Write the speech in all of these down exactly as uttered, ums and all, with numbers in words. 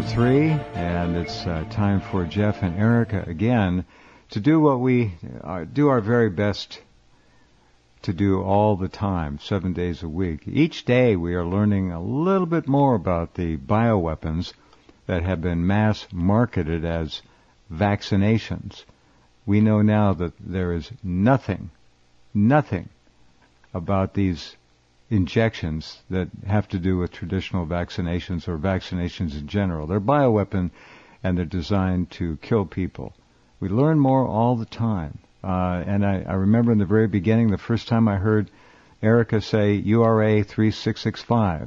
number three, and it's uh, time for Jeff and Erica again to do what we uh, do our very best to do all the time, seven days a week. Each day we are learning a little bit more about the bioweapons that have been mass marketed as vaccinations. We know now that there is nothing, nothing about these injections that have to do with traditional vaccinations or vaccinations in general. They're bioweapon and they're designed to kill people. We learn more all the time. Uh, and I, I remember in the very beginning, the first time I heard Erica say U R A three six six five.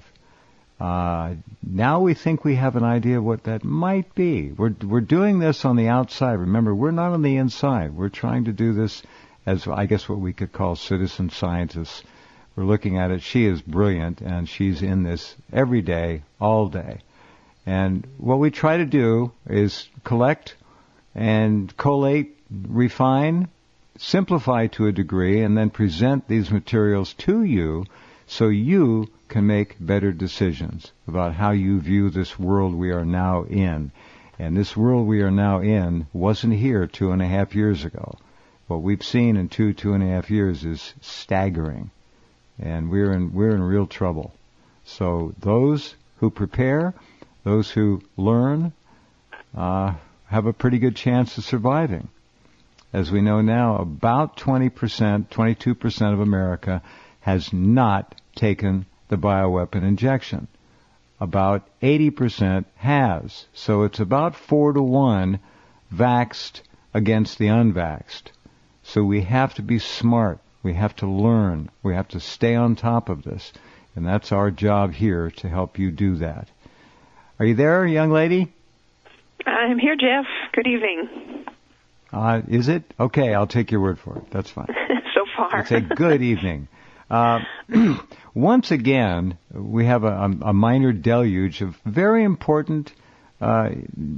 Uh, now we think we have an idea what that might be. We're, we're doing this on the outside. Remember, we're not on the inside. We're trying to do this as, I guess, what we could call citizen scientists. We're looking at it. She is brilliant, and she's in this every day, all day. And what we try to do is collect and collate, refine, simplify to a degree, and then present these materials to you so you can make better decisions about how you view this world we are now in. And this world we are now in wasn't here two and a half years ago. What we've seen in two, two and a half years is staggering. And we're in we're in real trouble. So those who prepare, those who learn, uh, have a pretty good chance of surviving. As we know now, about twenty percent, twenty-two percent of America has not taken the bioweapon injection. About eighty percent has. So it's about four to one vaxxed against the unvaxxed. So we have to be smart. We have to learn. We have to stay on top of this. And that's our job here to help you do that. Are you there, young lady? I'm here, Jeff. Good evening. Uh, is it? Okay, I'll take your word for it. That's fine. So far. It's a good evening. Uh, once again, we have a, a minor deluge of very important, uh,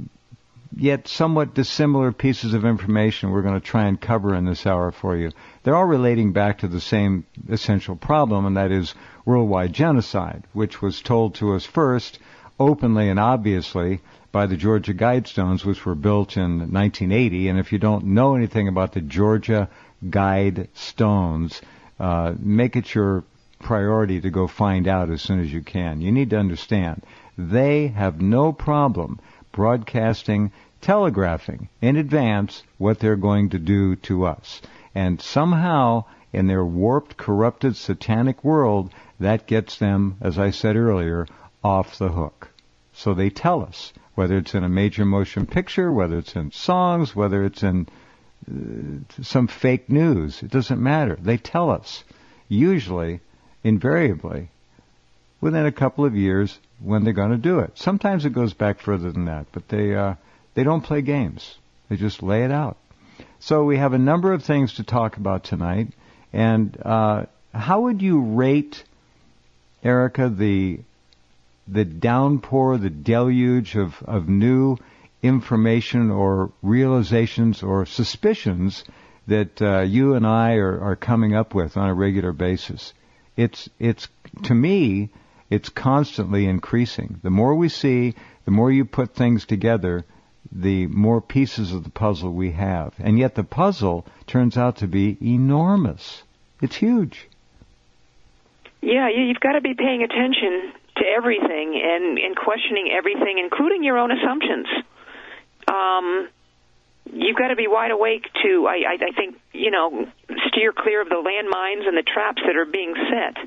yet somewhat dissimilar pieces of information we're going to try and cover in this hour for you. They're all relating back to the same essential problem, and that is worldwide genocide, which was told to us first, openly and obviously, by the Georgia Guidestones, which were built in nineteen eighty. And if you don't know anything about the Georgia Guidestones, uh, make it your priority to go find out as soon as you can. You need to understand, they have no problem broadcasting, telegraphing in advance what they're going to do to us. And somehow, in their warped, corrupted, satanic world, that gets them, as I said earlier, off the hook. So they tell us, whether it's in a major motion picture, whether it's in songs, whether it's in uh, some fake news, it doesn't matter. They tell us, usually, invariably, within a couple of years, when they're going to do it. Sometimes it goes back further than that, but they uh, they don't play games. They just lay it out. So we have a number of things to talk about tonight. And uh, how would you rate, Erica, the the downpour, the deluge of, of new information or realizations or suspicions that uh, you and I are, are coming up with on a regular basis? It's it's to me, it's constantly increasing. The more we see, the more you put things together, the more pieces of the puzzle we have. And yet the puzzle turns out to be enormous. It's huge. Yeah, you've got to be paying attention to everything and, and questioning everything, including your own assumptions. Um, you've got to be wide awake to, I, I, I think, you know, steer clear of the landmines and the traps that are being set.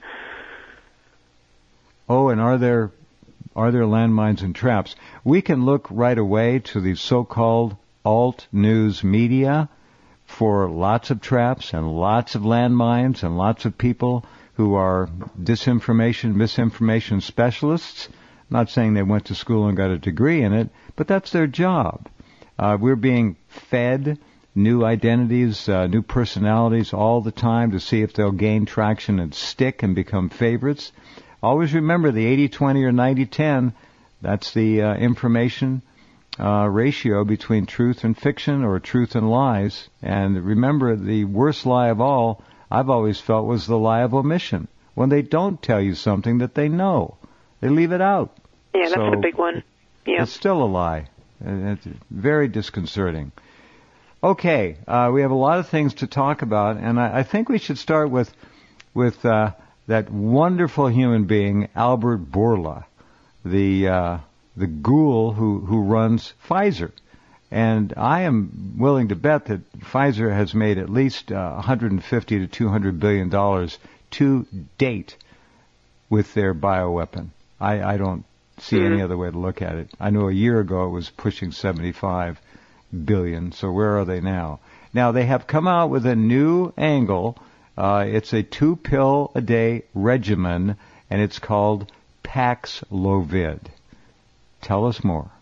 Oh, and are there are there landmines and traps? We can look right away to the so-called alt news media for lots of traps and lots of landmines and lots of people who are disinformation, misinformation specialists. I'm not saying they went to school and got a degree in it, but that's their job. Uh, we're being fed new identities, uh, new personalities all the time to see if they'll gain traction and stick and become favorites. Always remember the eighty twenty or ninety ten, that's the uh, information uh, ratio between truth and fiction or truth and lies. And remember, the worst lie of all, I've always felt, was the lie of omission. When they don't tell you something that they know, they leave it out. Yeah, that's so, a big one. Yeah. It's still a lie. And it's very disconcerting. Okay, uh, we have a lot of things to talk about, and I, I think we should start with with uh, that wonderful human being, Albert Bourla, the uh, the ghoul who, who runs Pfizer. And I am willing to bet that Pfizer has made at least uh, one hundred fifty to two hundred billion dollars to date with their bioweapon. I, I don't see mm-hmm. any other way to look at it. I know a year ago it was pushing seventy-five billion. So where are they now? Now they have come out with a new angle. Uh, it's a two pill a day regimen, and it's called Paxlovid. Tell us more.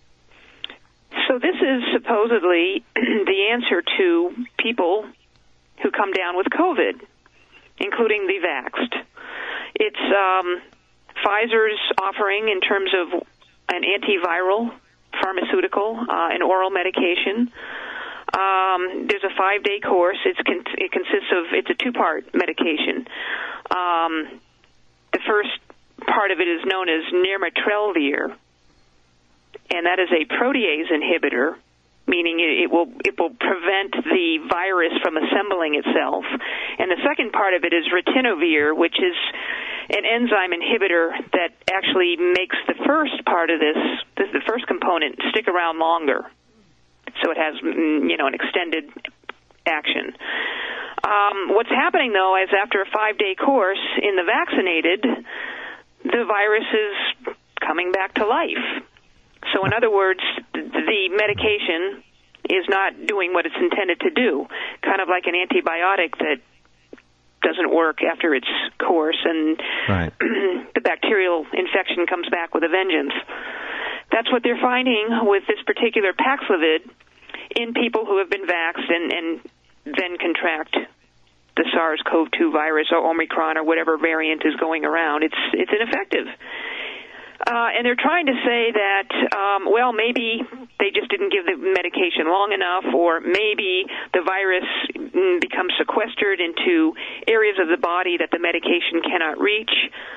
So this is supposedly the answer to people who come down with COVID, including the vaxxed. It's um, Pfizer's offering in terms of an antiviral pharmaceutical, uh, an oral medication. Um, there's a five-day course. It's con- it consists of, it's a two-part medication. Um, the first part of it is known as nirmatrelvir, and that is a protease inhibitor, meaning it, it will it will prevent the virus from assembling itself. And the second part of it is ritonavir, which is an enzyme inhibitor that actually makes the first part of this, this the first component, stick around longer. So it has, you know, an extended action. Um, what's happening, though, is after a five-day course in the vaccinated, the virus is coming back to life. So in other words, the medication is not doing what it's intended to do, kind of like an antibiotic that doesn't work after its course, and right. the bacterial infection comes back with a vengeance. That's what they're finding with this particular Paxlovid in people who have been vaxxed and, and then contract the SARS-C o V two virus or Omicron or whatever variant is going around. It's it's ineffective. Uh, and they're trying to say that, um, well, maybe they just didn't give the medication long enough, or maybe the virus becomes sequestered into areas of the body that the medication cannot reach.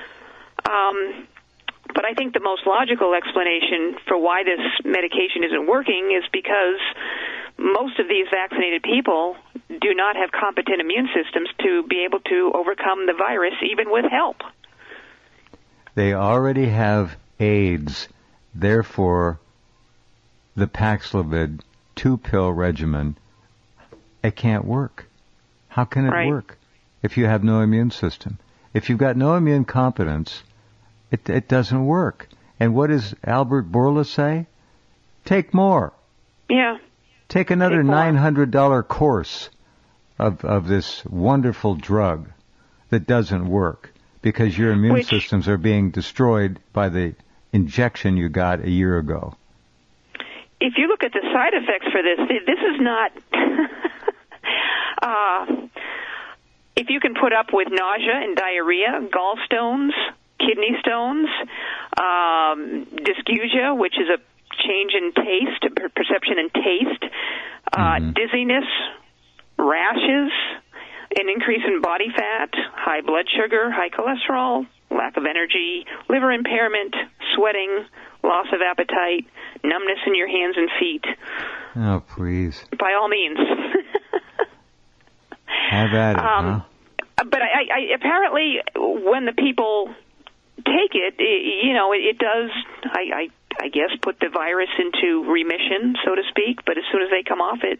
Um, but I think the most logical explanation for why this medication isn't working is because most of these vaccinated people do not have competent immune systems to be able to overcome the virus, even with help. They already have AIDS, therefore the Paxlovid two-pill regimen, it can't work. How can it right. work if you have no immune system? If you've got no immune competence, it, it doesn't work. And what does Albert Bourla say? Take more. Yeah. Take another Take nine hundred dollars course of, of this wonderful drug that doesn't work, because your immune Which, systems are being destroyed by the injection you got a year ago. If you look at the side effects for this, this is not... uh, if you can put up with nausea and diarrhea, gallstones, kidney stones, um, dysgeusia, which is a change in taste, perception in taste, uh, mm-hmm. dizziness, rashes, an increase in body fat, high blood sugar, high cholesterol, lack of energy, liver impairment, sweating, loss of appetite, numbness in your hands and feet. Oh, please. By all means. Have at it, um, huh? But I, I, apparently when the people take it, it you know, it, it does, I, I, I guess, put the virus into remission, so to speak, but as soon as they come off it,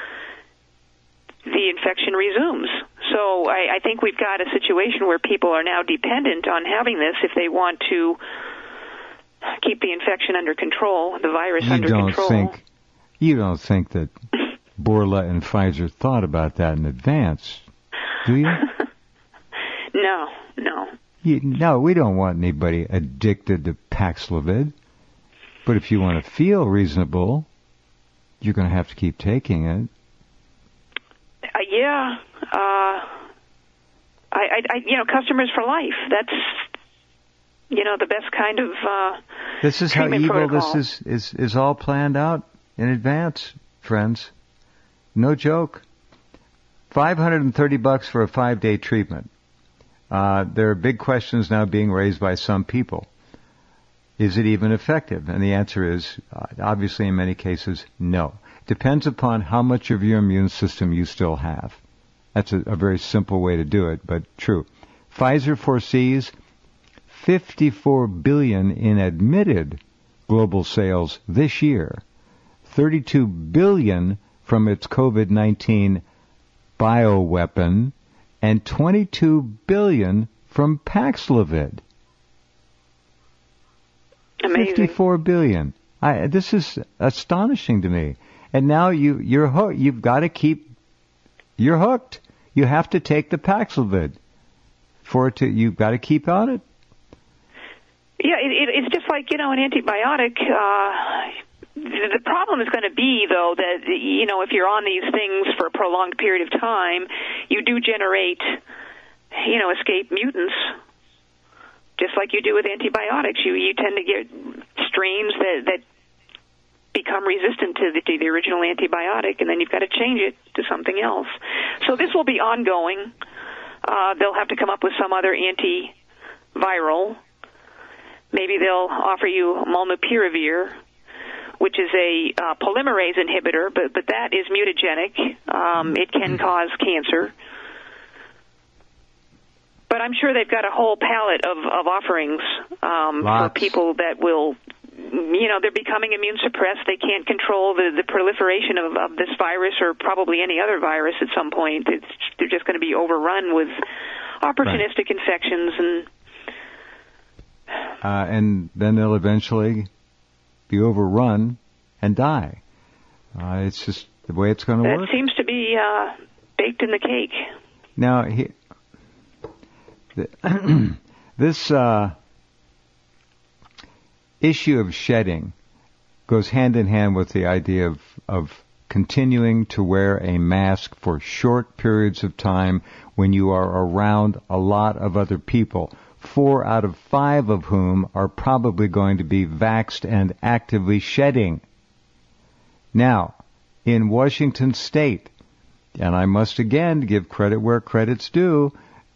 the infection resumes. So I, I think we've got a situation where people are now dependent on having this if they want to keep the infection under control, the virus you under don't control. Think, you don't think that Bourla and Pfizer thought about that in advance, do you? No, no. You, no, we don't want anybody addicted to Paxlovid. But if you want to feel reasonable, you're going to have to keep taking it. Uh, yeah, uh, I, I, I, you know, customers for life. That's, you know, the best kind of uh, This is how evil protocol. this is, is, is all planned out in advance, friends. No joke. five hundred thirty bucks for a five-day treatment. Uh, there are big questions now being raised by some people. Is it even effective? And the answer is, uh, obviously in many cases, no. Depends upon how much of your immune system you still have. That's a, a very simple way to do it, but true. Pfizer foresees fifty-four billion dollars in admitted global sales this year, thirty-two billion dollars from its COVID nineteen bioweapon, and twenty-two billion dollars from Paxlovid. Amazing. fifty-four billion dollars. I, this is astonishing to me. And now you, you're hooked. You've got to keep, you're hooked. You have to take the Paxlovid for it to, you've got to keep on it. Yeah, it, it, it's just like, you know, an antibiotic. Uh, the problem is going to be, though, that, you know, if you're on these things for a prolonged period of time, you do generate, you know, escape mutants. Just like you do with antibiotics, you you tend to get strains that, that become resistant to the, to the original antibiotic, and then you've got to change it to something else. So this will be ongoing. Uh, they'll have to come up with some other antiviral. Maybe they'll offer you molnupiravir, which is a uh, polymerase inhibitor, but, but that is mutagenic. Um, it can cause cancer. But I'm sure they've got a whole palette of, of offerings um, for people that will, you know, they're becoming immune suppressed. They can't control the, the proliferation of, of this virus or probably any other virus at some point. It's, they're just going to be overrun with opportunistic right. infections. and uh, And then they'll eventually be overrun and die. Uh, it's just the way it's going to work. That seems to be uh, baked in the cake. Now, he... This uh, issue of shedding goes hand in hand with the idea of, of continuing to wear a mask for short periods of time when you are around a lot of other people, four out of five of whom are probably going to be vaxxed and actively shedding. Now, in Washington State, and I must again give credit where credit's due,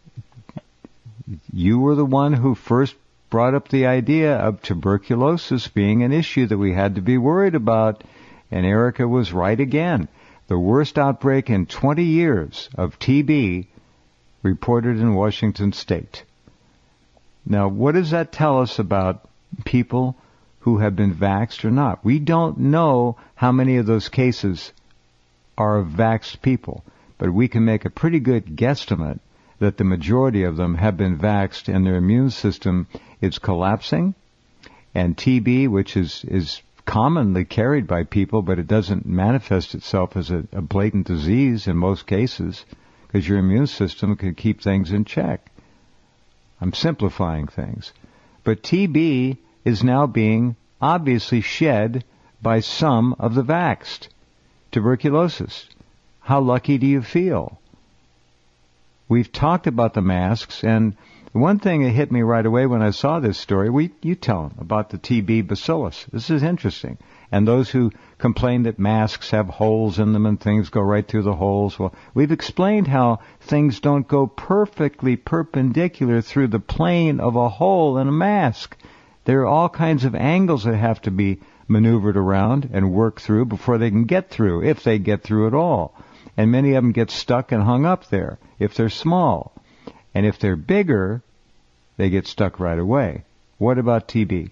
you were the one who first brought up the idea of tuberculosis being an issue that we had to be worried about, and Erica was right again. The worst outbreak in twenty years of T B reported in Washington State. Now, what does that tell us about people who have been vaxxed or not? We don't know how many of those cases are of vaxxed people, but we can make a pretty good guesstimate that the majority of them have been vaxxed and their immune system is collapsing. And T B, which is, is commonly carried by people, but it doesn't manifest itself as a, a blatant disease in most cases, because your immune system can keep things in check. I'm simplifying things. But T B is now being obviously shed by some of the vaxxed. Tuberculosis. How lucky do you feel? We've talked about the masks, and one thing that hit me right away when I saw this story, we, you tell them about the T B bacillus. This is interesting. And those who complain that masks have holes in them and things go right through the holes, well, we've explained how things don't go perfectly perpendicular through the plane of a hole in a mask. There are all kinds of angles that have to be maneuvered around and worked through before they can get through, if they get through at all. And many of them get stuck and hung up there if they're small. And if they're bigger, they get stuck right away. What about T B?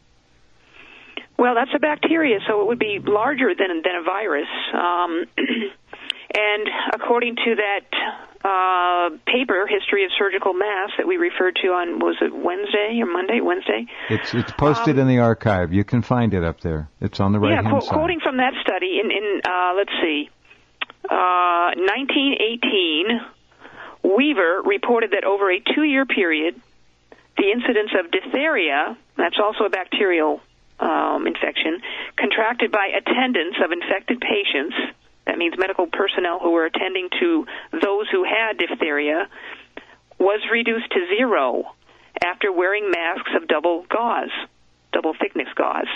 Well, that's a bacteria, so it would be larger than, than a virus. Um, and according to that uh, paper, History of Surgical Mass, that we referred to on, was it Wednesday or Monday? Wednesday? It's it's posted um, in the archive. You can find it up there. It's on the right-hand yeah, side. Yeah, quoting from that study, in, in uh, let's see, Uh, nineteen eighteen, Weaver reported that over a two-year period, the incidence of diphtheria, that's also a bacterial um, infection, contracted by attendants of infected patients, that means medical personnel who were attending to those who had diphtheria, was reduced to zero after wearing masks of double gauze, double thickness gauze.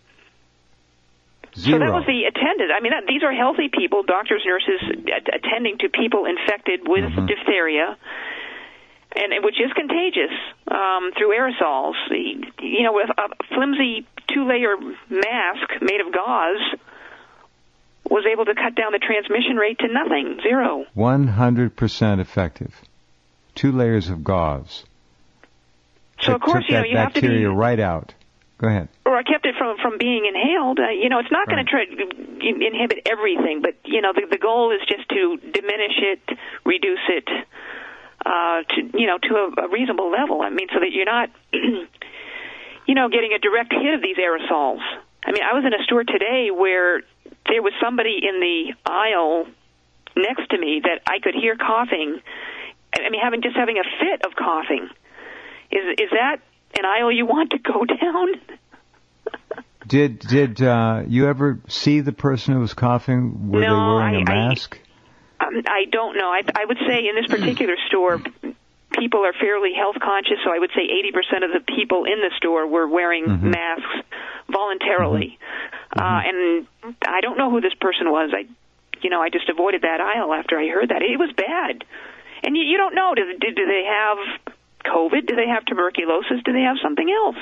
Zero. So that was the attendant. I mean, that, these are healthy people, doctors, nurses, attending to people infected with mm-hmm. diphtheria. and which is contagious um, through aerosols. You know, with a flimsy two-layer mask made of gauze was able to cut down the transmission rate to nothing, zero. one hundred percent effective. Two layers of gauze. So, it of course, took you know, that you have to bacteria be... right out. Go ahead. Or I kept it from, from being inhaled. Uh, you know, it's not going Right. to try to inhibit everything, but, you know, the, the goal is just to diminish it, reduce it, uh, to, you know, to a, a reasonable level. I mean, so that you're not, you know, getting a direct hit of these aerosols. I mean, I was in a store today where there was somebody in the aisle next to me that I could hear coughing. I mean, having just having a fit of coughing. Is is that an aisle you want to go down? Did did uh, you ever see the person who was coughing? Were No, they wearing I- a I- mask? Um, I don't know. I, I would say in this particular store, people are fairly health conscious, so I would say eighty percent of the people in the store were wearing Mhm. masks voluntarily. Mhm. Uh, and I don't know who this person was. I, you know, I just avoided that aisle after I heard that. It was bad. And you, you don't know. Do, do, do they have COVID? Do they have tuberculosis? Do they have something else?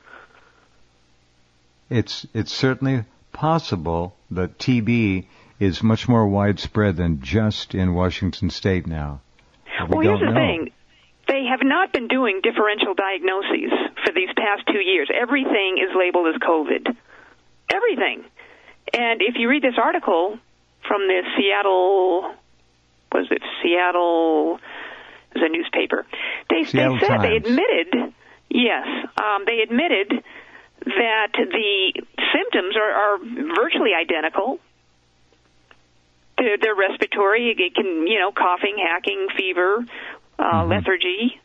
It's it's certainly possible that T B is much more widespread than just in Washington State now. We Well, here's don't the know. thing. They have not been doing differential diagnoses for these past two years. Everything is labeled as COVID. Everything. And if you read this article from the Seattle, was it Seattle, it was a newspaper, they, Seattle they said, they Times. admitted, yes, um, they admitted that the symptoms are, are virtually identical. They're, they're respiratory. It can, you know, coughing, hacking, fever, uh, Mm-hmm. lethargy.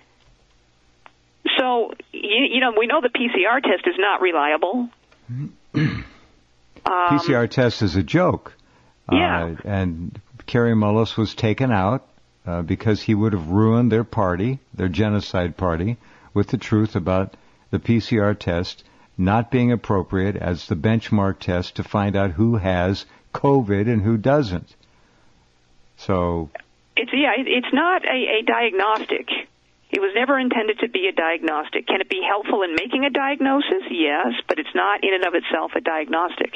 So, you, you know, we know the P C R test is not reliable. P Um, C R test is a joke. Yeah. Uh, and Kerry Mullis was taken out uh, because he would have ruined their party, their genocide party, with the truth about the P C R test not being appropriate as the benchmark test to find out who has COVID and who doesn't. So, It's yeah, it- it's not a, a diagnostic. It was never intended to be a diagnostic. Can it be helpful in making a diagnosis? Yes, but it's not in and of itself a diagnostic.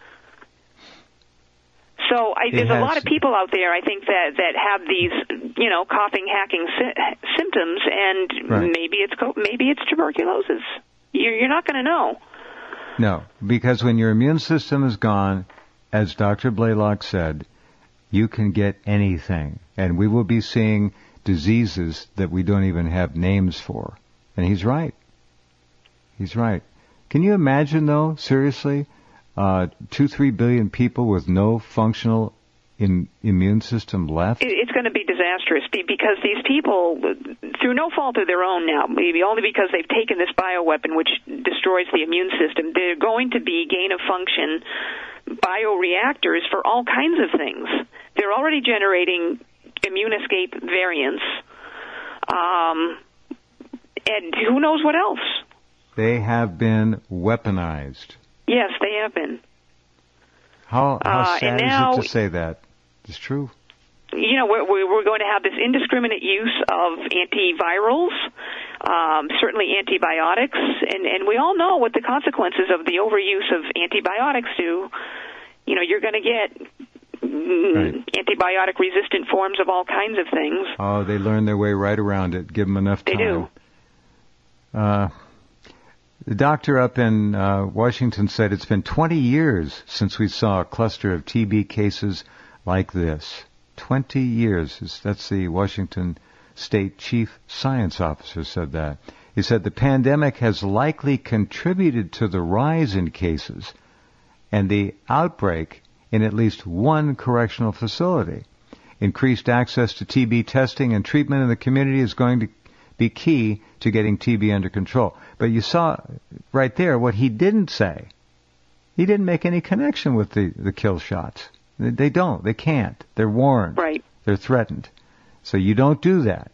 So I, there's has- a lot of people out there, I think, that that have these, you know, coughing, hacking sy- symptoms, and Right. maybe it's co- maybe it's tuberculosis. You're, you're not going to know. no, because when your immune system is gone, as Doctor Blaylock said, you can get anything. And we will be seeing diseases that we don't even have names for. And he's right. He's right. Can you imagine, though, seriously, uh, two, three billion people with no functional im- immune system left? It, it's going to be disastrous be- because these people, through no fault of their own now, maybe only because they've taken this bioweapon which destroys the immune system, they're going to be gain-of-function bioreactors for all kinds of things. They're already generating immune escape variants, um, and who knows what else. They have been weaponized. Yes, they have been. How, how Uh, sad and now- is it to say that? It's true. You know, we're, we're going to have this indiscriminate use of antivirals, um, certainly antibiotics, and, and we all know what the consequences of the overuse of antibiotics do. You know, you're going to get mm, Right. antibiotic-resistant forms of all kinds of things. Oh, they learn their way right around it. Give them enough They time. do. Uh, the doctor up in uh, Washington said it's been twenty years since we saw a cluster of T B cases like this. twenty years. That's the Washington State Chief Science Officer said that. He said the pandemic has likely contributed to the rise in cases and the outbreak in at least one correctional facility. Increased access to T B testing and treatment in the community is going to be key to getting T B under control. But you saw right there what he didn't say. He didn't make any connection with the, the kill shots. They, they don't. They can't. They're warned. Right. They're threatened. So you don't do that.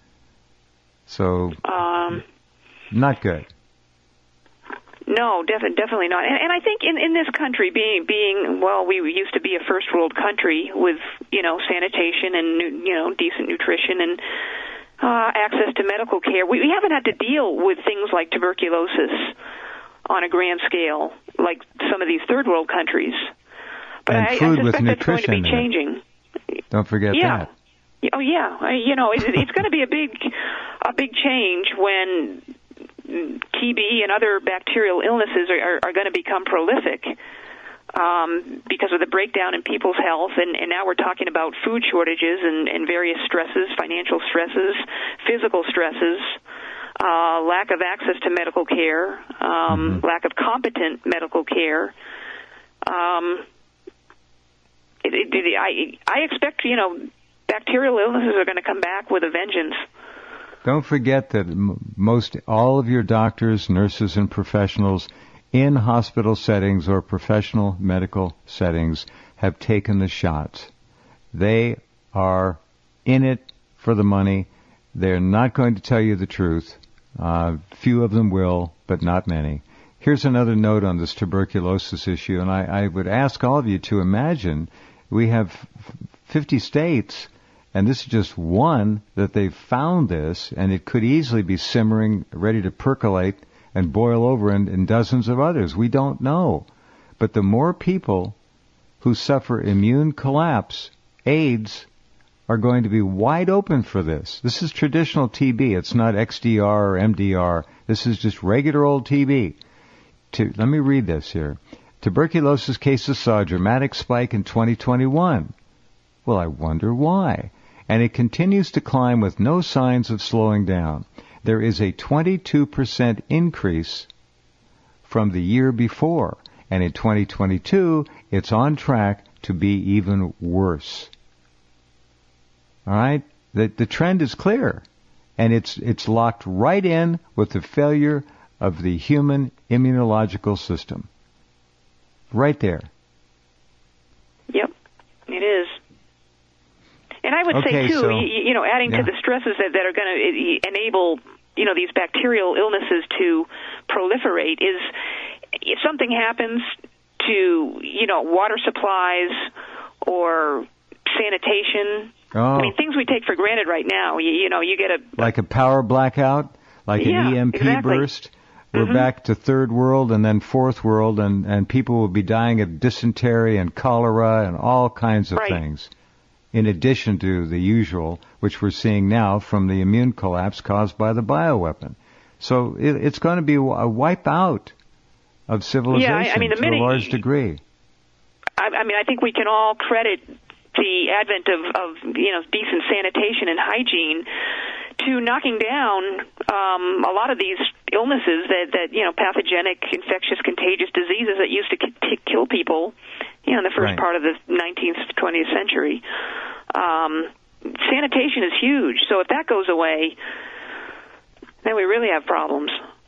So, Um, not good. No, defi- definitely not. And, and I think in, in this country, being being well, we used to be a first world country with you know sanitation and nu- you know decent nutrition and uh, access to medical care. We, we haven't had to deal with things like tuberculosis on a grand scale, like some of these third world countries. But and I, food I with suspect that's going to be nutrition in changing. it. Don't forget yeah. that. Oh yeah, I, you know, it, it's going to be a big, a big change when T B and other bacterial illnesses are, are, are going to become prolific um, because of the breakdown in people's health. And, and now we're talking about food shortages and, and various stresses, financial stresses, physical stresses, uh, lack of access to medical care, um, mm-hmm. lack of competent medical care. Um, it, it, it, I, I expect, you know, bacterial illnesses are going to come back with a vengeance. Don't forget that most all of your doctors, nurses, and professionals in hospital settings or professional medical settings have taken the shots. They are in it for the money. They're not going to tell you the truth. Uh, few of them will, but not many. Here's another note on this tuberculosis issue, and I, I would ask all of you to imagine we have fifty states. And this is just one that they've found this, and it could easily be simmering, ready to percolate and boil over in, in dozens of others. We don't know. But the more people who suffer immune collapse, AIDS, are going to be wide open for this. This is traditional T B. It's not X D R or M D R. This is just regular old T B. To, let me read this here. Tuberculosis cases saw a dramatic spike in twenty twenty-one. Well, I wonder why. And it continues to climb with no signs of slowing down. There is a twenty-two percent increase from the year before, and in twenty twenty-two, it's on track to be even worse. All right? The, the trend is clear, and it's it's locked right in with the failure of the human immunological system. Right there. Yep, it is. And I would okay, say, too, so, you, you know, adding yeah. to the stresses that, that are going to enable, you know, these bacterial illnesses to proliferate is if something happens to, you know, water supplies or sanitation, oh. I mean, things we take for granted right now, you, you know, you get a... Like a power blackout, like yeah, an E M P exactly. burst. We're mm-hmm. back to third world and then fourth world, and, and people will be dying of dysentery and cholera and all kinds of right. things. In addition to the usual, which we're seeing now from the immune collapse caused by the bioweapon. So it, it's going to be a wipe out of civilization yeah, I, I mean, the to minute, a large degree. I, I mean, I think we can all credit the advent of, of, you know, decent sanitation and hygiene to knocking down um, a lot of these illnesses that, that, you know, pathogenic, infectious, contagious diseases that used to k- kill people, you know, in the first right. part of the nineteenth, twentieth century. Um, sanitation is huge. So if that goes away, then we really have problems.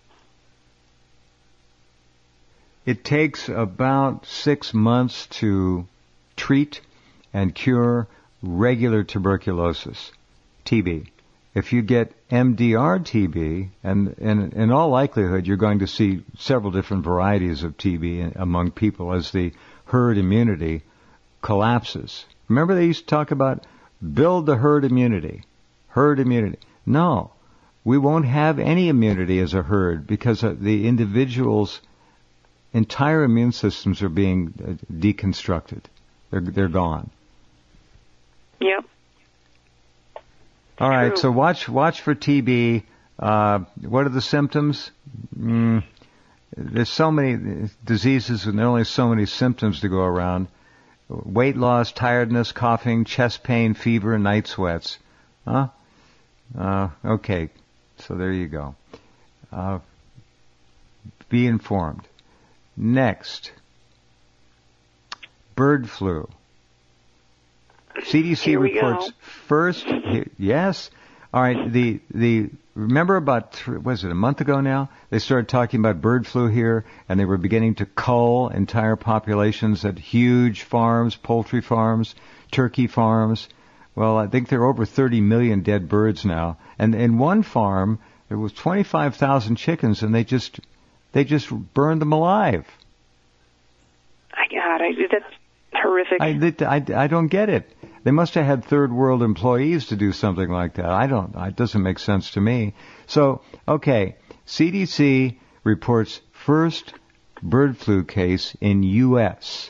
It takes about six months to treat and cure regular tuberculosis, T B. If you get M D R T B, and, and in all likelihood you're going to see several different varieties of T B among people as the herd immunity collapses. Remember they used to talk about build the herd immunity, herd immunity. No, we won't have any immunity as a herd because the individual's entire immune systems are being deconstructed. They're, they're gone. Yep. All right, True. so watch watch for T B. Uh, what are the symptoms? Mm, there's so many diseases and there are only so many symptoms to go around. Weight loss, tiredness, coughing, chest pain, fever, night sweats. Huh? Uh, okay, so there you go. Uh, be informed. Next, bird flu. C D C Here we reports go. first. Yes. All right. The the remember about three, was it a month ago now? They started talking about bird flu here, and they were beginning to cull entire populations at huge farms, poultry farms, turkey farms. Well, I think there are over thirty million dead birds now, and in one farm there was twenty-five thousand chickens, and they just they just burned them alive. I God, I, that's horrific. I, I, I don't get it. They must have had third world employees to do something like that. I don't, it doesn't make sense to me. So, okay, C D C reports first bird flu case in U S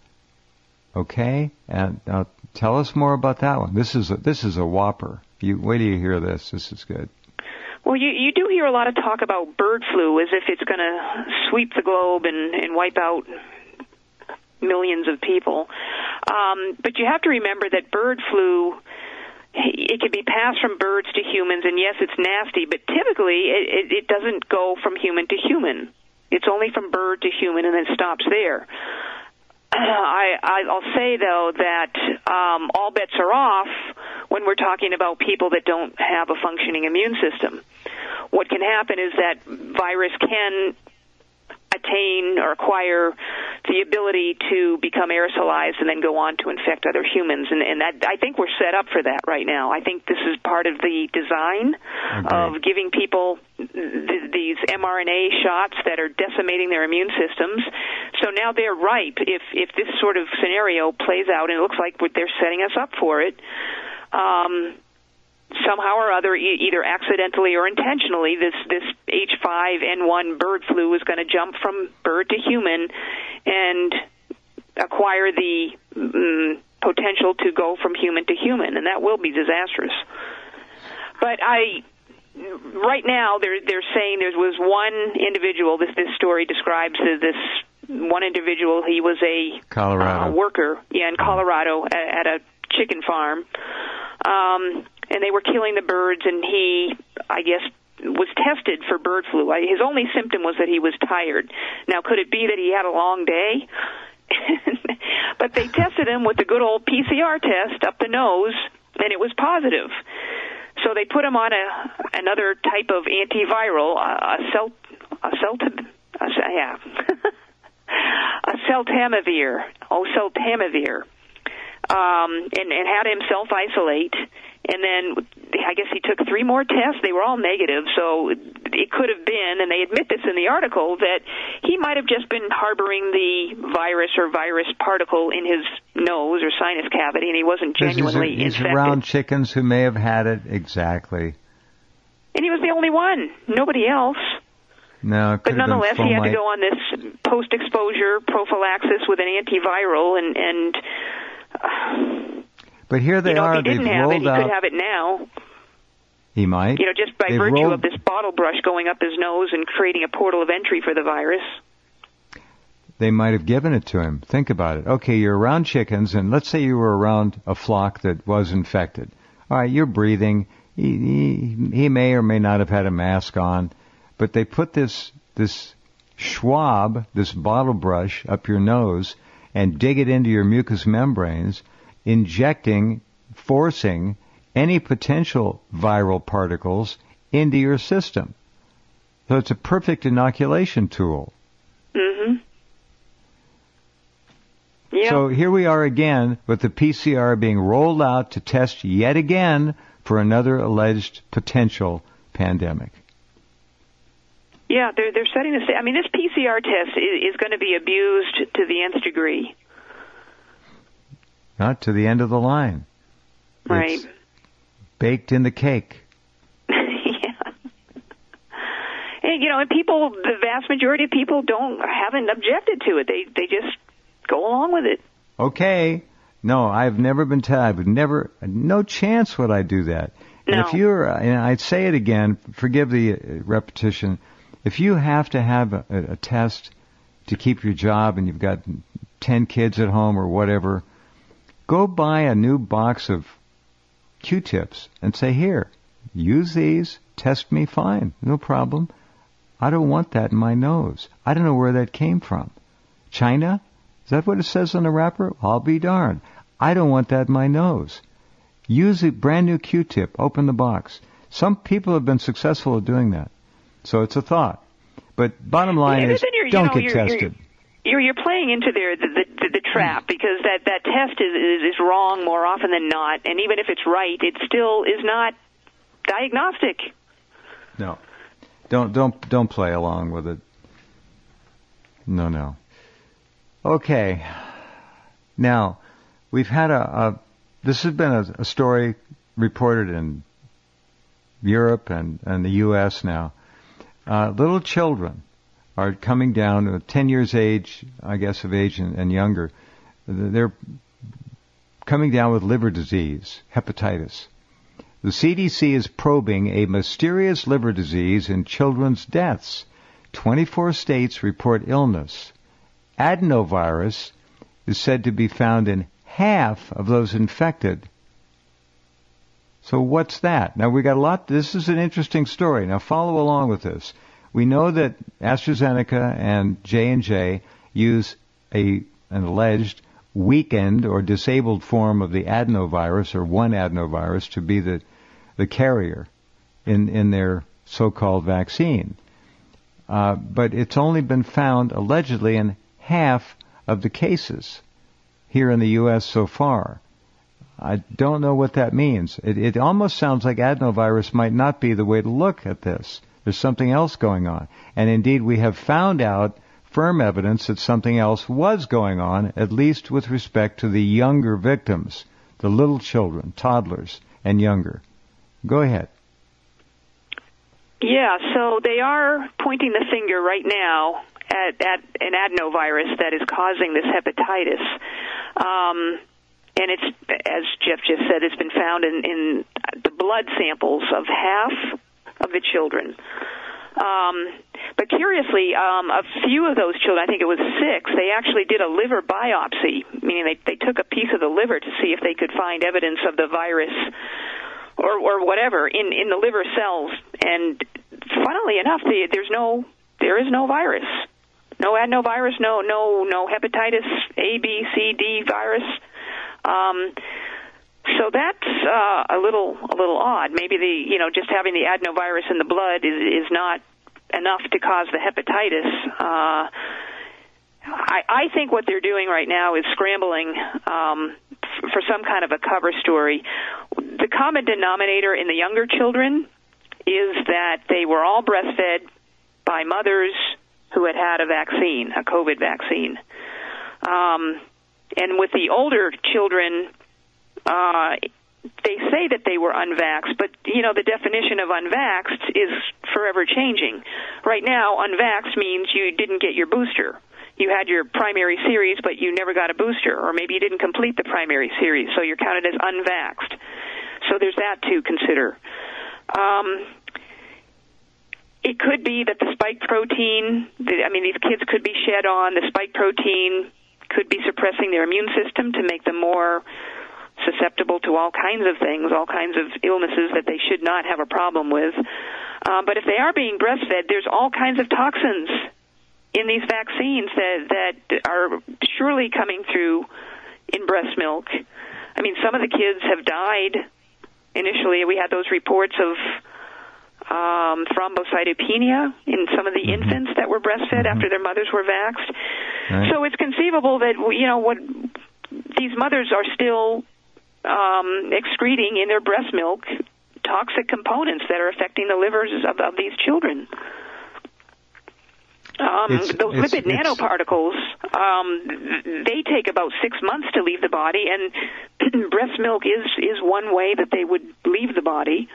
Okay? And now tell us more about that one. This is a, this is a whopper. You, wait till you hear this. This is good. Well, you, you do hear a lot of talk about bird flu as if it's going to sweep the globe and, and wipe out millions of people. Um, but you have to remember that bird flu, it can be passed from birds to humans, and yes, it's nasty, but typically it, it, it doesn't go from human to human. It's only from bird to human and then stops there. I, I'll say, though, that um, all bets are off when we're talking about people that don't have a functioning immune system. What can happen is that virus can attain or acquire the ability to become aerosolized and then go on to infect other humans. And, and that, I think we're set up for that right now. I think this is part of the design okay. of giving people th- these mRNA shots that are decimating their immune systems. So now they're ripe. If, if this sort of scenario plays out, and it looks like they're setting us up for it, um, somehow or other, e- either accidentally or intentionally, this, this H five N one bird flu is going to jump from bird to human and acquire the um, potential to go from human to human, and that will be disastrous. But I, right now, they're, they're saying there was one individual, this, this story describes this one individual, he was a Colorado. Uh, worker yeah, in Colorado at, at a chicken farm. Um, and they were killing the birds, and he, I guess, was tested for bird flu. His only symptom was that he was tired. Now, could it be that he had a long day? But they tested him with the good old P C R test up the nose, and it was positive. So they put him on a another type of antiviral, a, a cel, a celta, a, yeah, a celtamivir, oh, celtamivir. Um, and, and had him self-isolate, and then I guess he took three more tests. They were all negative, so it could have been, and they admit this in the article, that he might have just been harboring the virus or virus particle in his nose or sinus cavity, and he wasn't genuinely he's, he's infected. around chickens who may have had it, exactly. And he was the only one, nobody else. No, it could but have nonetheless, been he had to fomite. go on this post-exposure prophylaxis with an antiviral, and... and But here they you know, are. if he didn't They've have rolled it, he out. could have it now. He might. You know, just by They've virtue rolled... of this bottle brush going up his nose and creating a portal of entry for the virus. They might have given it to him. Think about it. Okay, you're around chickens, and let's say you were around a flock that was infected. All right, you're breathing. He, he, he may or may not have had a mask on, but they put this this swab, this bottle brush, up your nose and dig it into your mucous membranes, injecting, forcing any potential viral particles into your system. So it's a perfect inoculation tool. Mm-hmm. Yeah. So here we are again with the P C R being rolled out to test yet again for another alleged potential pandemic. Yeah, they're they're setting the. I mean, this P C R test is, is going to be abused to the nth degree. Not to the end of the line. Right. It's baked in the cake. Yeah. And you know, and people, the vast majority of people don't haven't objected to it. They they just go along with it. Okay. No, I've never been told. I would never. No chance would I do that. No. And if you're, and I'd say it again. Forgive the repetition. If you have to have a, a test to keep your job and you've got ten kids at home or whatever, go buy a new box of Q-tips and say, here, use these, test me, fine, no problem. I don't want that in my nose. I don't know where that came from. China? Is that what it says on the wrapper? I'll be darned. I don't want that in my nose. Use a brand new Q-tip, open the box. Some people have been successful at doing that. So it's a thought. But bottom line yeah, is, you're, don't you know, get you're, tested. You're, you're playing into their, the, the, the trap because that, that test is, is, is wrong more often than not. And even if it's right, it still is not diagnostic. No. Don't, don't, don't play along with it. No, no. Okay. Now, we've had a, a this has been a, a story reported in Europe and, and the U S now. Uh, little children are coming down at ten years age, I guess, of age and, and younger. They're coming down with liver disease, hepatitis. The C D C is probing a mysterious liver disease in children's deaths. twenty-four states report illness. Adenovirus is said to be found in half of those infected. So what's that? Now we got a lot. This is an interesting story. Now follow along with this. We know that AstraZeneca and J and J use a an alleged weakened or disabled form of the adenovirus, or one adenovirus, to be the the carrier in in their so-called vaccine. Uh, but it's only been found allegedly in half of the cases here in the U S so far. I don't know what that means. It, it almost sounds like adenovirus might not be the way to look at this. There's something else going on. And indeed, we have found out firm evidence that something else was going on, at least with respect to the younger victims, the little children, toddlers, and younger. Go ahead. Yeah, so they are pointing the finger right now at, at an adenovirus that is causing this hepatitis. Um, and it's, as Jeff just said, it's been found in, in the blood samples of half of the children. Um, but curiously, um, a few of those children, I think it was six, they actually did a liver biopsy, meaning they, they took a piece of the liver to see if they could find evidence of the virus or, or whatever in, in the liver cells. And funnily enough, the, there's no, there is no virus. No adenovirus, no, no, no hepatitis A, B, C, D virus. Um, so that's uh, a little, a little odd. Maybe the, you know, just having the adenovirus in the blood is, is not enough to cause the hepatitis. Uh, I, I think what they're doing right now is scrambling um, f- for some kind of a cover story. The common denominator in the younger children is that they were all breastfed by mothers who had had a vaccine, a COVID vaccine. Um, and with the older children, uh, they say that they were unvaxxed, but, you know, the definition of unvaxxed is forever changing. Right now, unvaxxed means you didn't get your booster. You had your primary series, but you never got a booster, or maybe you didn't complete the primary series, so you're counted as unvaxxed. So there's that to consider. Um, it could be that the spike protein, the, I mean, these kids could be shed on. The spike protein could be suppressing their immune system to make them more susceptible to all kinds of things, all kinds of illnesses that they should not have a problem with. Um, but if they are being breastfed, there's all kinds of toxins in these vaccines that, that are surely coming through in breast milk. I mean, some of the kids have died. Initially, we had those reports of um, thrombocytopenia in some of the mm-hmm. infants that were breastfed mm-hmm. after their mothers were vaxxed. Right. So it's conceivable that, you know, what these mothers are still um, excreting in their breast milk toxic components that are affecting the livers of, of these children. Um, it's, those it's, lipid it's, nanoparticles, um, they take about six months to leave the body, and breast milk is, is one way that they would leave the body.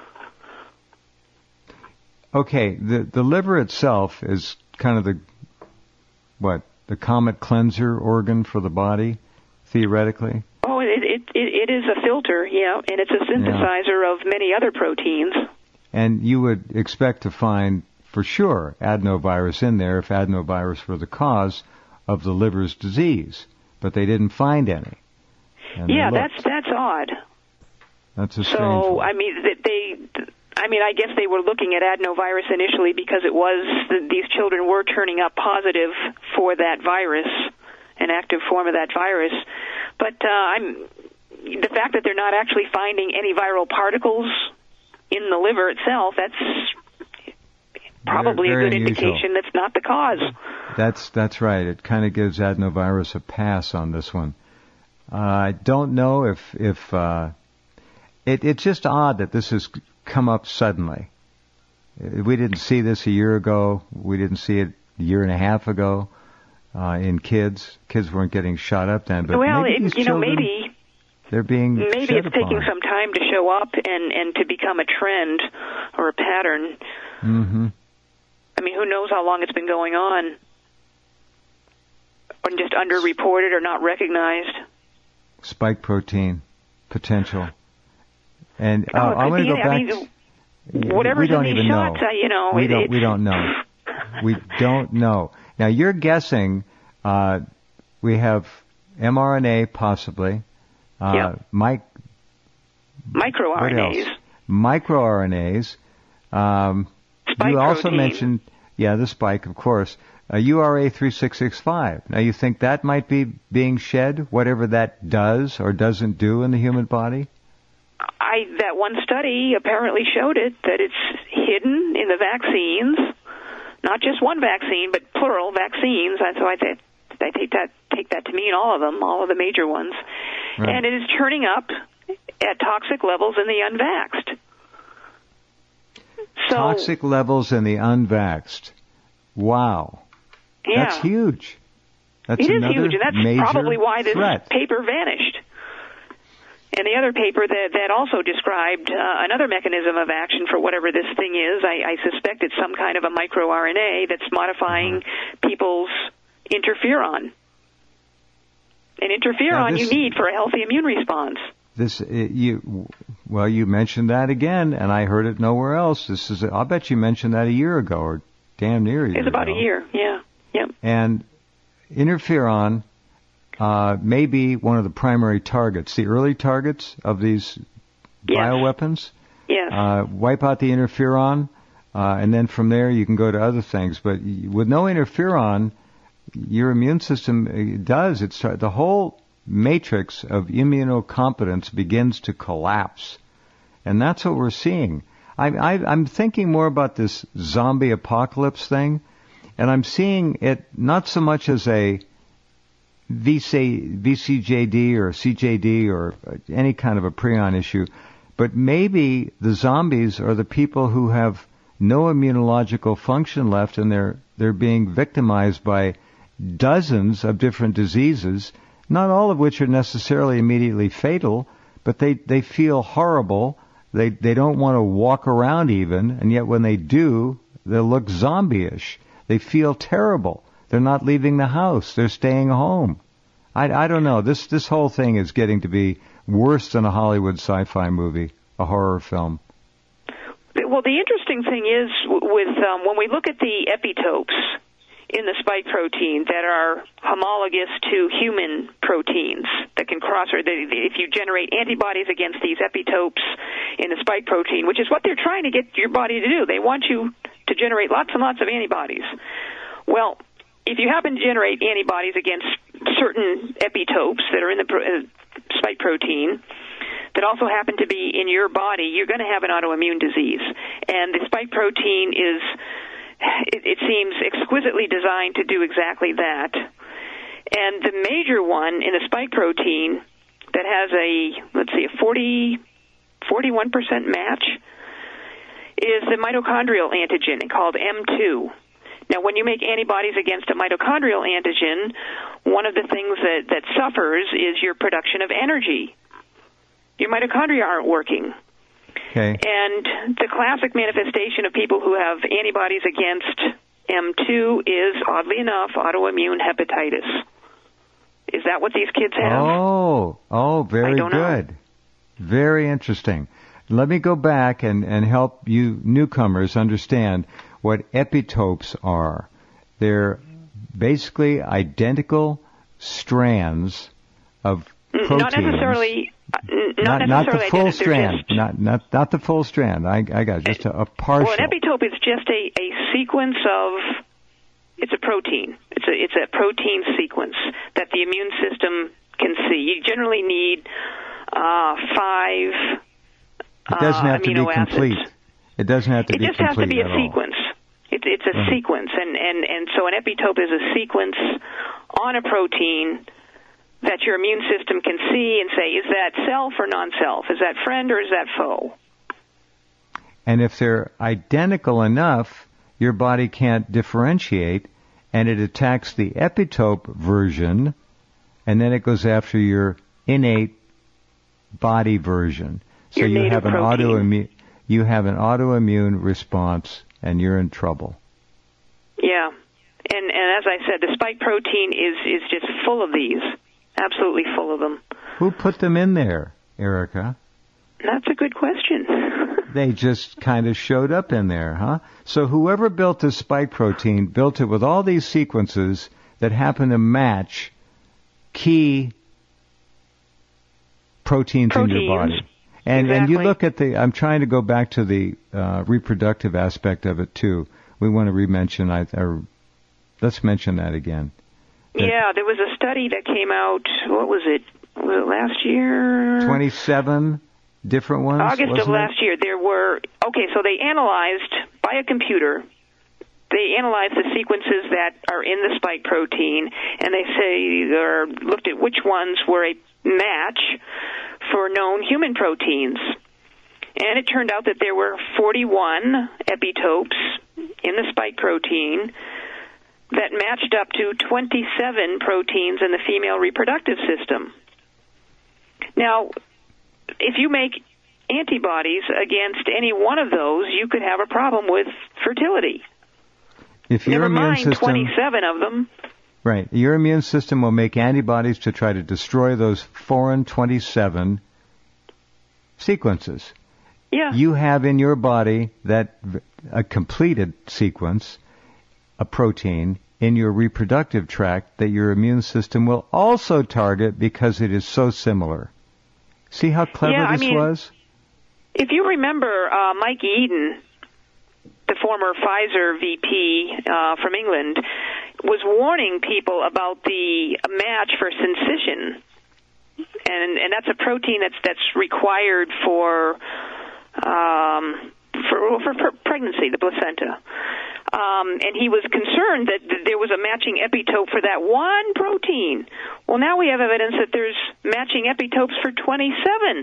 Okay, the the liver itself is kind of the, what, the comet cleanser organ for the body, theoretically? Oh, it it, it, it is a filter, yeah, and it's a synthesizer yeah. of many other proteins. And you would expect to find, for sure, adenovirus in there if adenovirus were the cause of the liver's disease, but they didn't find any. Yeah, that's that's odd. That's a strange So, one. I mean, they, I mean, I guess they were looking at adenovirus initially because it was, these children were turning up positive for that virus, an active form of that virus. But uh, I'm, the fact that they're not actually finding any viral particles in the liver itself, that's probably very, very a good unusual. indication that's not the cause. That's that's right. It kind of gives adenovirus a pass on this one. Uh, I don't know if if uh, it, it's just odd that this has come up suddenly. We didn't see this a year ago. We didn't see it a year and a half ago uh, in kids. Kids weren't getting shot up then. But well, maybe it, these you children... know, maybe they're being maybe shed it's taking upon. some time to show up and, and to become a trend or a pattern. Mm-hmm. I mean, who knows how long it's been going on, or just underreported or not recognized. Spike protein potential, and uh, oh, it I'm could going to be go back. any- I mean, to, whatever's we don't in these even shots, know. uh, you know, we it, don't. it's, We don't know. We don't know. Now you're guessing. Uh, we have mRNA possibly. Uh, Yep. Mike. microRNAs. MicroRNAs. Um, Spike you also protein. mentioned, yeah, the spike, of course, uh, U R A three six six five. Now, you think that might be being shed, whatever that does or doesn't do in the human body? I that one study apparently showed it, that it's hidden in the vaccines, not just one vaccine, but plural vaccines. And so I, th- I take that take that to mean all of them, all of the major ones. Right. And it is turning up at toxic levels in the unvaxxed. So, Toxic levels in the unvaxxed. Wow. yeah, That's huge. That's it is another huge, and that's major probably why this threat. paper vanished. And the other paper that, that also described uh, another mechanism of action for whatever this thing is, I, I suspect it's some kind of a microRNA that's modifying Uh-huh. people's interferon. And interferon Now this- you need for a healthy immune response. This it, you well, you mentioned that again, and I heard it nowhere else. This is I'll bet you mentioned that a year ago, or damn near a year It's about ago. a year, yeah. Yep. And interferon uh, may be one of the primary targets, the early targets of these Yes. bioweapons. Yes. Uh, wipe out the interferon, uh, and then from there you can go to other things. But with no interferon, your immune system uh, does. It's the whole matrix of immunocompetence begins to collapse. And that's what we're seeing. I, I, I'm thinking more about this zombie apocalypse thing, and I'm seeing it not so much as a V C J D or C J D or any kind of a prion issue, but maybe the zombies are the people who have no immunological function left, and they're they're being victimized by dozens of different diseases, not all of which are necessarily immediately fatal, but they, they feel horrible. They they don't want to walk around even, and yet when they do, they look zombie-ish. They feel terrible. They're not leaving the house. They're staying home. I, I don't know. This this whole thing is getting to be worse than a Hollywood sci-fi movie, a horror film. Well, the interesting thing is with um, when we look at the epitopes in the spike protein that are homologous to human proteins that can cross, or the, if you generate antibodies against these epitopes in the spike protein, which is what they're trying to get your body to do. They want you to generate lots and lots of antibodies. Well, if you happen to generate antibodies against certain epitopes that are in the pro- uh, spike protein that also happen to be in your body, you're going to have an autoimmune disease. And the spike protein is, it, it seems, exquisitely designed to do exactly that. And the major one in the spike protein that has a, let's see, a forty, forty-one percent match is the mitochondrial antigen called M two. Now, when you make antibodies against a mitochondrial antigen, one of the things that, that suffers is your production of energy. Your mitochondria aren't working. Okay. And the classic manifestation of people who have antibodies against M two is, oddly enough, autoimmune hepatitis. Is that what these kids have? Oh, oh, very I don't know. good. Very interesting. Let me go back and, and help you newcomers understand what epitopes are. They're basically identical strands of proteins. Not necessarily. Not, Not, not necessarily the full identical, they're strand. just- Not, not, not the full strand. I, I got it. Just a, a partial. Well, an epitope is just a, a sequence of, it's a protein. It's a, it's a protein sequence that the immune system can see. You generally need uh, five It doesn't uh, have to be amino complete. acids. It doesn't have to It be just has complete to be a at all. sequence. It, it's a Mhm. sequence, and, and, and so an epitope is a sequence on a protein that your immune system can see and say, is that self or non-self? Is that friend or is that foe? And if they're identical enough, your body can't differentiate, and it attacks the epitope version, and then it goes after your innate body version. So Your you native have an protein. autoimmune you have an autoimmune response, and you're in trouble. Yeah. And and as I said, the spike protein is, is just full of these. Absolutely full of them. Who put them in there, Erica? That's a good question. They just kind of showed up in there, huh? So whoever built this spike protein built it with all these sequences that happen to match key proteins, Proteins. in your body. And Exactly. and you look at the, I'm trying to go back to the uh, reproductive aspect of it too. We want to re-mention, I, or let's mention that again. That Yeah, there was a study that came out, what was it? Was it last year? twenty-seven different ones? August wasn't of last it? year. There were, okay, so they analyzed by a computer, they analyzed the sequences that are in the spike protein, and they say, or looked at which ones were a match for known human proteins. And it turned out that there were forty-one epitopes in the spike protein that matched up to twenty-seven proteins in the female reproductive system. Now, if you make antibodies against any one of those, you could have a problem with fertility. If your Never immune mind system, twenty-seven of them. Right. Your immune system will make antibodies to try to destroy those foreign twenty-seven sequences. Yeah. You have in your body that a completed sequence, a protein, in your reproductive tract that your immune system will also target because it is so similar. See how clever Yeah, I this mean, was? If you remember uh, Mike Eden, the former Pfizer V P uh, from England, was warning people about the match for syncytin, and and that's a protein that's that's required for um, for, for for pregnancy, the placenta. Um, and he was concerned that th- there was a matching epitope for that one protein. Well, now we have evidence that there's matching epitopes for twenty-seven.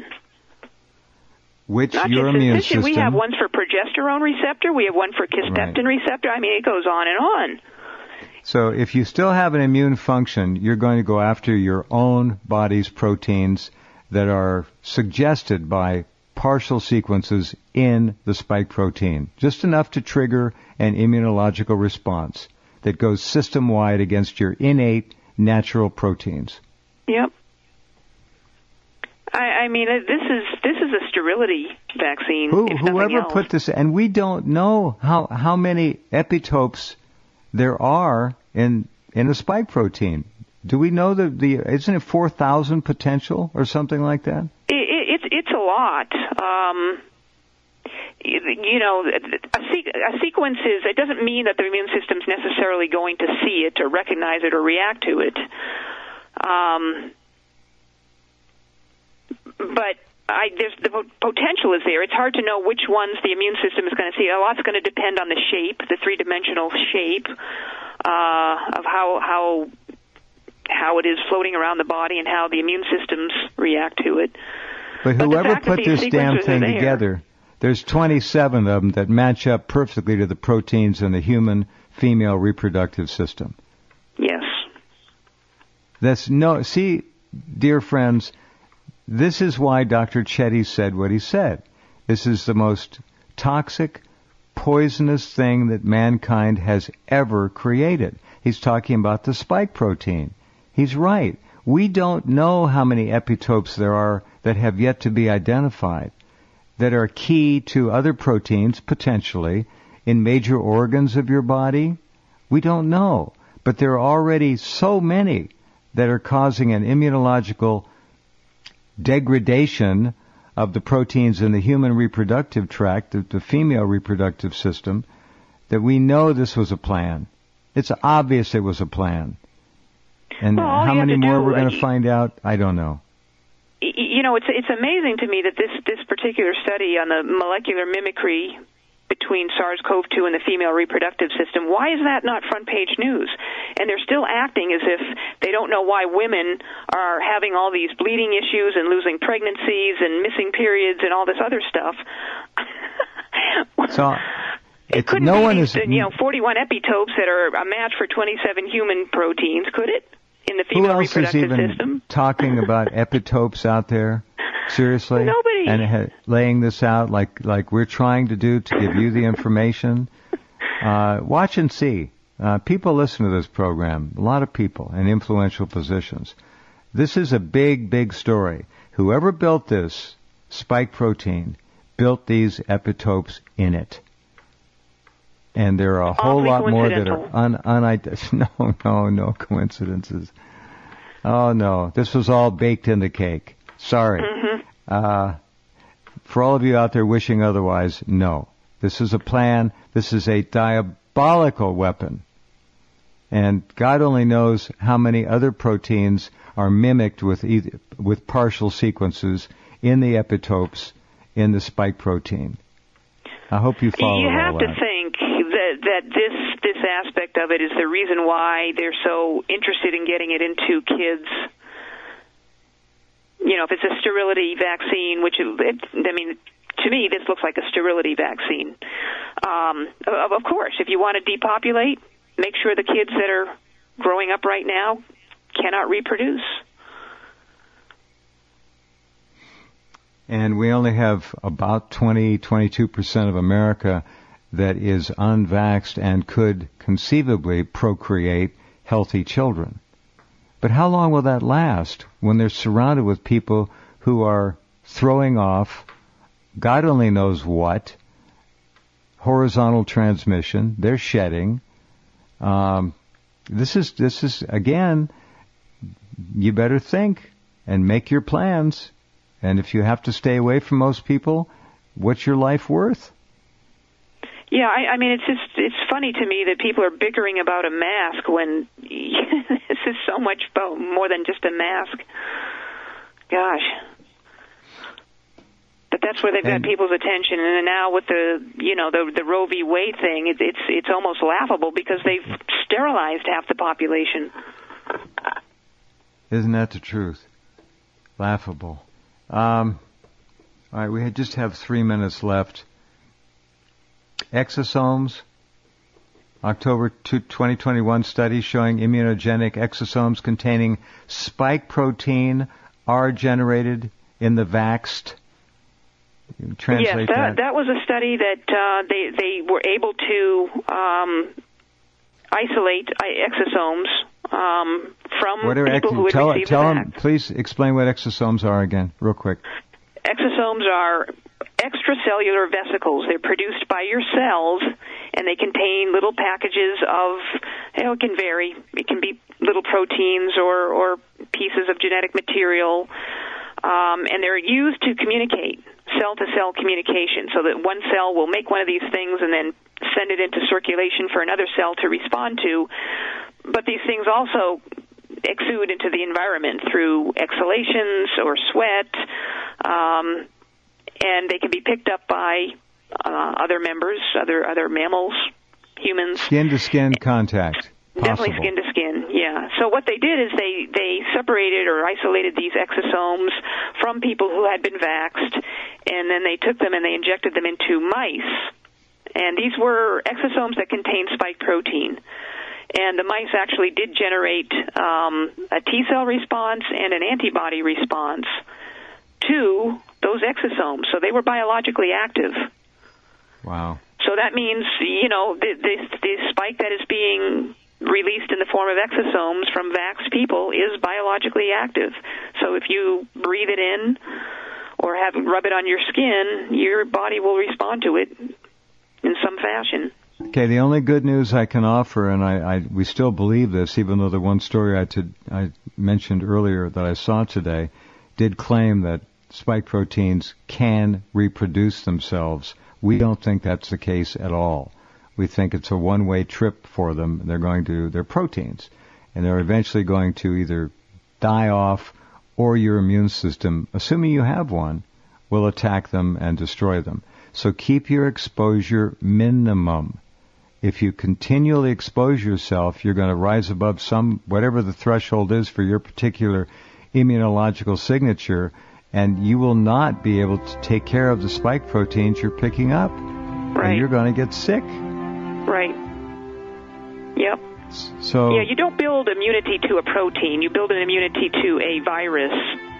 Which Not your just immune syncytin. system... We have one for progesterone receptor. We have one for kisspeptin Right. receptor. I mean, it goes on and on. So if you still have an immune function, you're going to go after your own body's proteins that are suggested by partial sequences in the spike protein, just enough to trigger an immunological response that goes system-wide against your innate natural proteins. Yep. I, I mean, this is this is a sterility vaccine. Who, if nothing whoever else. put this, and we don't know how how many epitopes there are in in a spike protein. Do we know the the isn't it four thousand potential or something like that? It, it, it's it's a lot. Um, you know, a, se- a sequence is, it doesn't mean that the immune system's necessarily going to see it or recognize it or react to it. Um, but I, there's the potential is there. It's hard to know which ones the immune system is going to see. A lot's going to depend on the shape, the three-dimensional shape uh, of how how how it is floating around the body and how the immune systems react to it. But But the whoever fact that put these this damn sequences are thing there- together, there's twenty-seven of them that match up perfectly to the proteins in the human female reproductive system. Yes. That's no, see, dear friends, this is why Doctor Chetty said what he said. This is the most toxic, poisonous thing that mankind has ever created. He's talking about the spike protein. He's right. We don't know how many epitopes there are that have yet to be identified, that are key to other proteins, potentially, in major organs of your body. We don't know. But there are already so many that are causing an immunological degradation of the proteins in the human reproductive tract, the, the female reproductive system, that we know this was a plan. It's obvious it was a plan. And Well, all how you have many to more do, we're going uh, to find out, I don't know. Y- You know, it's it's amazing to me that this, this particular study on the molecular mimicry between SARS-C o V two and the female reproductive system, why is that not front-page news? And they're still acting as if they don't know why women are having all these bleeding issues and losing pregnancies and missing periods and all this other stuff. So it it's, couldn't no be one these, is, you know, forty-one epitopes that are a match for twenty-seven human proteins, could it? In the who female else is reproductive even system? talking about epitopes out there? Seriously? Nobody. And ha- laying this out like like we're trying to do to give you the information. Uh, watch and see. Uh, people listen to this program. A lot of people in influential positions. This is a big, big story. Whoever built this spike protein built these epitopes in it. And there are a whole Awfully lot more that are coincidental. un, unidentified. No, no, no coincidences. Oh, no. This was all baked in the cake. Sorry. Mm-hmm. Uh, for all of you out there wishing otherwise, no. This is a plan. This is a diabolical weapon. And God only knows how many other proteins are mimicked with either, with partial sequences in the epitopes in the spike protein. I hope you follow You all have to that. think that that this this aspect of it is the reason why they're so interested in getting it into kids. You know, if it's a sterility vaccine, which it, it, I mean, to me, this looks like a sterility vaccine. Um, of, of course, if you want to depopulate, make sure the kids that are growing up right now cannot reproduce. And we only have about twenty, twenty-two percent of America that is unvaxxed and could conceivably procreate healthy children. But how long will that last when they're surrounded with people who are throwing off God only knows what, horizontal transmission, they're shedding. Um, this is, this is, again, you better think and make your plans. And if you have to stay away from most people, what's your life worth? Yeah, I, I mean, it's just, it's funny to me that people are bickering about a mask when this is so much more than just a mask. Gosh. But that's where they've got And, people's attention. And now with the, you know, the the Roe v. Wade thing, it, it's it's almost laughable because they've sterilized half the population. Isn't that the truth? Laughable. Um, all right, we had just have three minutes left. Exosomes. October twenty twenty-one study showing immunogenic exosomes containing spike protein are generated in the vaxxed. Translate yes, that, that was a study that uh, they they were able to um, isolate exosomes um, from What are people ex- who had tell, received tell the them, vax. please explain what exosomes are again, real quick. Exosomes are extracellular vesicles. They're produced by your cells, and they contain little packages of, you know, it can vary. It can be little proteins or, or pieces of genetic material, um, and they're used to communicate, cell-to-cell communication, so that one cell will make one of these things and then send it into circulation for another cell to respond to. But these things also exude into the environment through exhalations or sweat, um, and they can be picked up by uh, other members, other other mammals, humans. Skin-to-skin contact. Definitely Possible. skin to skin, yeah. So what they did is they, they separated or isolated these exosomes from people who had been vaxxed, and then they took them and they injected them into mice. And these were exosomes that contained spike protein. And the mice actually did generate um, a T-cell response and an antibody response to those exosomes. So they were biologically active. Wow. So that means, you know, the, the, the spike that is being released in the form of exosomes from vaxxed people is biologically active. So if you breathe it in or have rub it on your skin, your body will respond to it in some fashion. Okay, the only good news I can offer, and I, I we still believe this, even though the one story I, to, I mentioned earlier that I saw today did claim that spike proteins can reproduce themselves. We don't think that's the case at all. We think it's a one-way trip for them. They're going to, they're proteins, and they're eventually going to either die off or your immune system, assuming you have one, will attack them and destroy them. So keep your exposure minimum. If you continually expose yourself, you're going to rise above some, whatever the threshold is for your particular immunological signature, and you will not be able to take care of the spike proteins you're picking up. Right. And you're going to get sick. Right. Yep. So yeah, you don't build immunity to a protein. You build an immunity to a virus.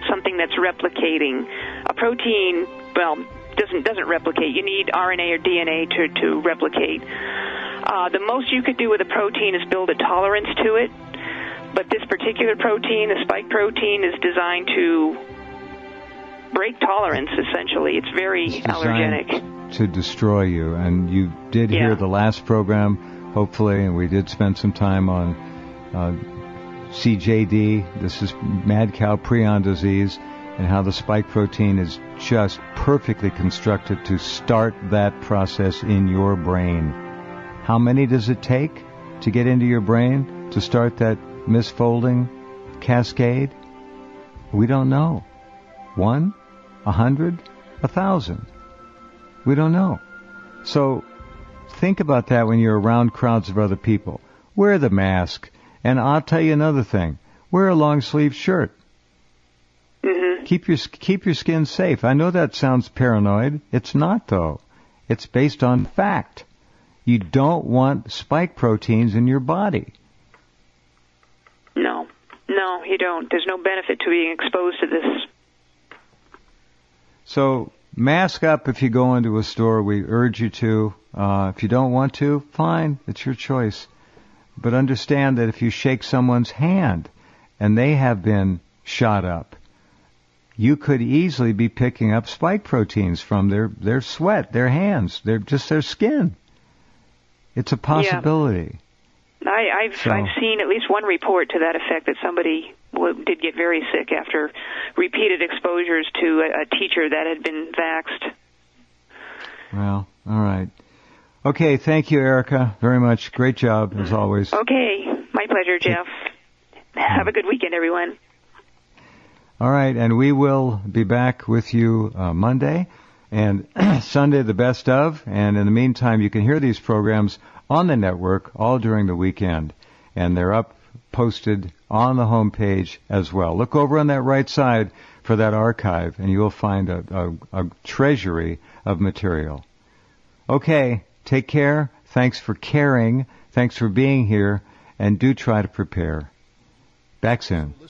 something that's replicating. A protein, well, doesn't doesn't replicate. You need R N A or D N A to, to replicate. Uh, the most you could do with a protein is build a tolerance to it. But this particular protein, the spike protein, is designed to break tolerance, essentially. It's very it's allergenic. To destroy you. And you did yeah. hear the last program, hopefully, and we did spend some time on uh, C J D. This is mad cow prion disease, and how the spike protein is just perfectly constructed to start that process in your brain. How many does it take to get into your brain to start that misfolding cascade? We don't know. One? A hundred? A thousand? We don't know. So think about that when you're around crowds of other people. Wear the mask. And I'll tell you another thing. Wear a long-sleeved shirt. Mm-hmm. Keep your keep your skin safe. I know that sounds paranoid. It's not, though. It's based on fact. You don't want spike proteins in your body. No. No, you don't. There's no benefit to being exposed to this. So mask up if you go into a store. We urge you to. Uh, if you don't want to, fine. It's your choice. But understand that if you shake someone's hand and they have been shot up, you could easily be picking up spike proteins from their, their sweat, their hands, their just their skin. It's a possibility. Yeah. I, I've so, I've seen at least one report to that effect, that somebody w- did get very sick after repeated exposures to a, a teacher that had been vaxxed. Well, all right. Okay, thank you, Erica, very much. Great job, as always. Okay, my pleasure, Jeff. Have a good weekend, everyone. All right, and we will be back with you uh, Monday and Sunday, the best of. And in the meantime, you can hear these programs on the network all during the weekend. And they're up, posted on the homepage as well. Look over on that right side for that archive, and you'll find a, a, a treasury of material. Okay, take care. Thanks for caring. Thanks for being here. And do try to prepare. Back soon.